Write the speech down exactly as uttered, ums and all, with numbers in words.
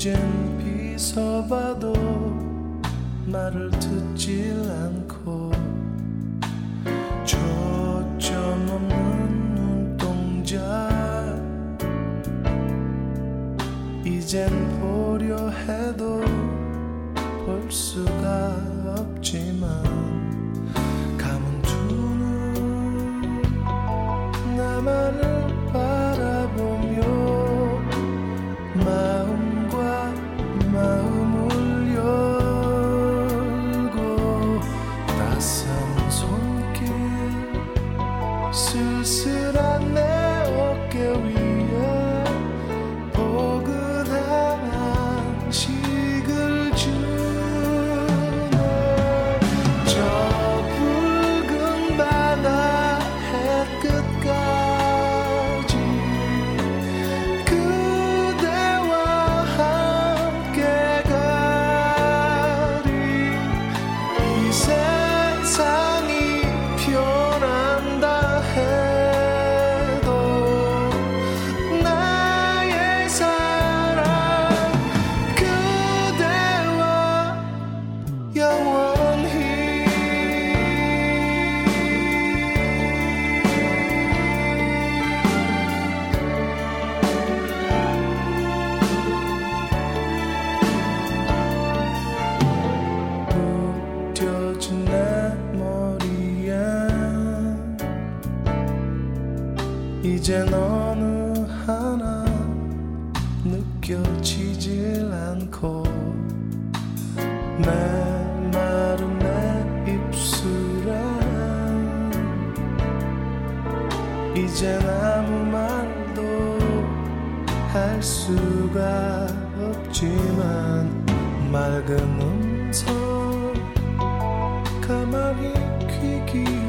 이젠 비서봐도 말을 듣질 않고 초점 없는 눈동자 이젠 보려 해도 볼 수가 없지만 감은 두 눈 나만을 바라보며 마음과 마음을 열고 따스한 손길 쓸쓸한 내 어깨 위에 포근한 안식을 주네. 저 붉은 바다 해끝까지 그대와 함께 가리. 이 세상이 변한다 해도 나의 사랑 그대와 영원히. 묶여진 내 머리에 이젠 어느 하나 느껴지질 않고 메마른 내 입술에 이젠 아무 말도 할 수가 없지만 맑은 음성 가만히 귀 기울여